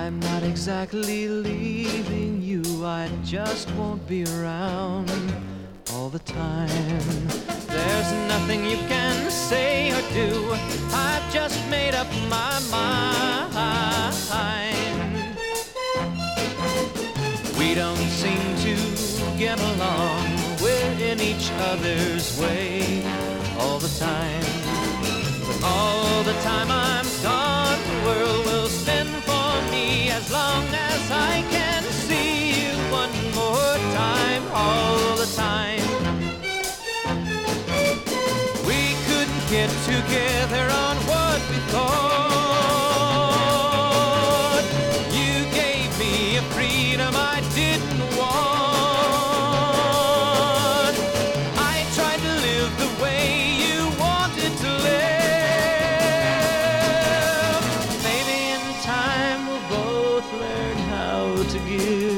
I'm not exactly leaving you, I just won't be around all the time. There's nothing you can say or do, I've just made up my mind. We don't seem to get along, we're in each other's way all the time. But all the time I'm gone, the world will spin for me as long as I can see you one more time all the time. We couldn't get together on what we thought. You gave me a freedom I didn't want. I tried to live the way you wanted to live. Maybe in time we'll both learn how to give.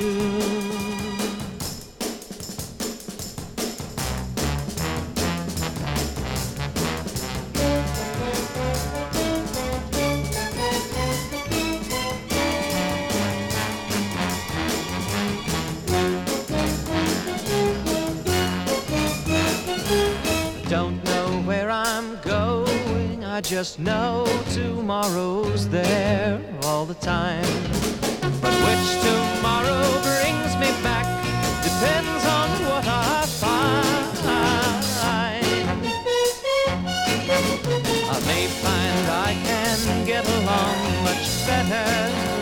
Don't know where I'm going, I just know tomorrow's there all the time. But which tomorrow brings me back depends on what I find. I may find I can get along much better